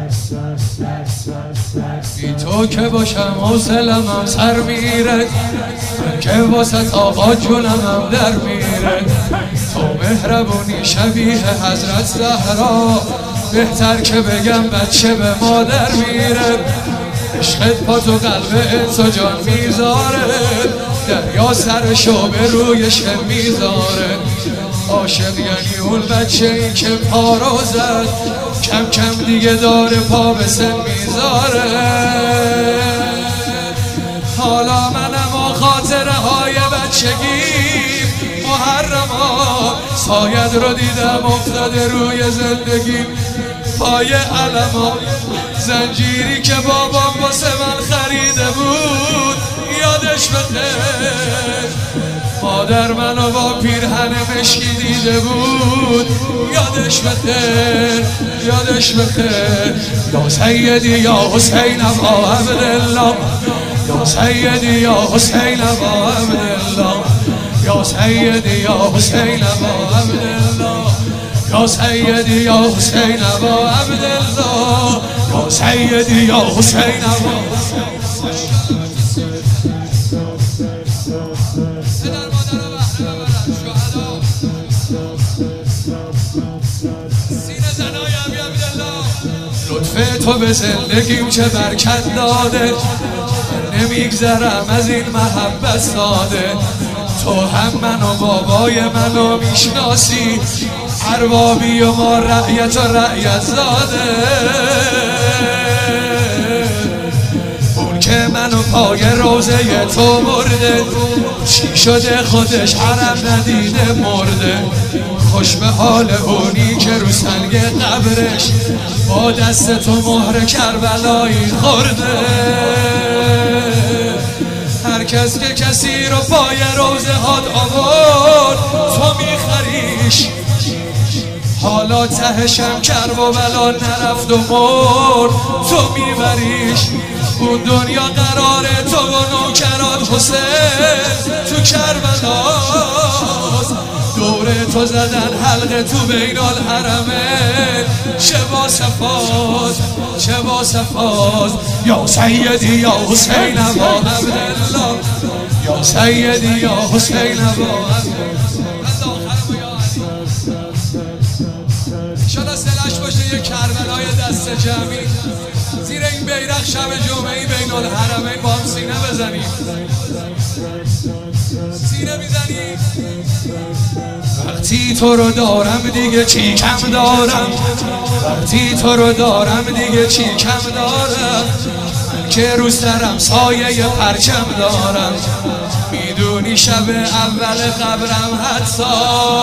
بی تو که باشم حوصله‌ام سر میره، که واسه آقا جونم در میره. تو مهربونی شبیه حضرت زهرا، بهتر که بگم بچه به مادر میره. عشقت پا تو قلب انس و جان میذاره، دریا سرشو به رویش میذاره. عاشق یعنی اون بچه ای که پا رو زد، کم کم دیگه داره پا به سن میذاره. حالا منم و خاطره های بچگی محرما، ساید رو دیدم افتاده روی زندگی. پای علما زنجیری که بابام واسه من خریده بود، یادش بخیر. مادر منو با پیرهن مشکی دیده بود، یادش بخیر، یادش بخیر. یا سیدی یا حسین ابا عبدالله، یا سیدی یا حسین ابا عبدالله، یا سیدی یا حسین ابا عبدالله، یا سیدی یا حسین ابا عبدالله، یا سیدی یا حسین ابا. لطف تو به زندگیم چه برکت داده، نمیگذرم از این محبت ساده. تو هم منو بابای منو میشناسی، اربابی و ما رعیت و رعیت زاده. اون که منو پای روزه تو برده، چی شده خودش حرم ندیده مرده. خوش به حال اونی که رو سنگ قبرش با دست تو مهر کربلایی خورده. هر کس که کسی رو پای روزه هات آورد، تو میخریش. حالا تهشم کرب و بلا نرفت و مرد، تو میبریش. اون دنیا قراره تو و نوکرات حسین تو کربلاست. دوره تو زدن حلقه تو بین الحرمین، چه با صفاست، چه با صفاست. یا سیدی یا حسین ابا عبدالله، یا سیدی یا حسین ابا عبدالله. شاید سلش باشه یک کربلای دست جمعی، زیر این بیرق شب جمعه‌ای بین الحرمین با هم سینه بزنیم. سینه میزنیم. وقتی تو رو دارم دیگه چی کم دارم، وقتی تو رو دارم دیگه چی کم دارم. من که رو سرم سایه پرچم دارم، میدونی شب اول قبرم حتی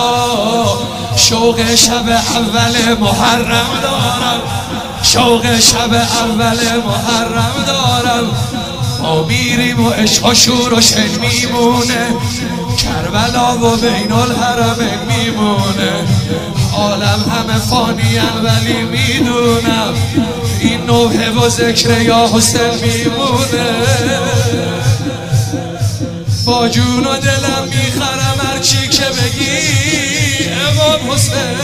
شوق شب اول محرم دارم، شوق شب اول محرم دارم. ما میریم و عشق و شور و شن میمونه، کربلا و بین الحرمین میمونه. عالم همه فانیان ولی میدونم این نوحه و ذکر یا حسین میمونه. با جون و دلم میخرم هرچی که بگی امام حسین.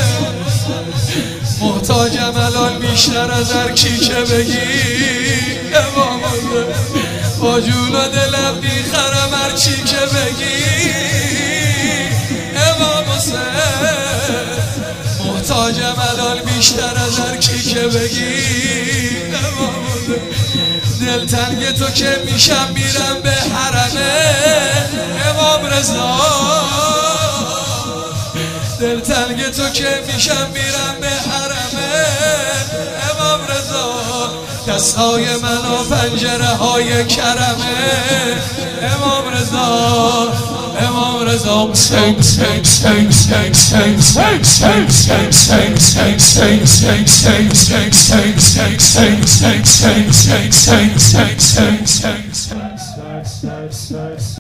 محتاجم الان بیشتر از هرکی که بگی امام حسین. با جون و دلم میخرم هرچی که بگی امام حسین. محتاجم الان بیشتر از هرکی که بگی امام حسین. دلتنگ تو که میشم میرم به حرمه امام رضا. دلتنگ تو که میشم میرم به حرمه امام رضا. دستهای من و پنجره های کرمه امام رضا. امام رضا حسین حسین حسین حسین حسین حسین حسین حسین حسین حسین حسین حسین حسین حسین حسین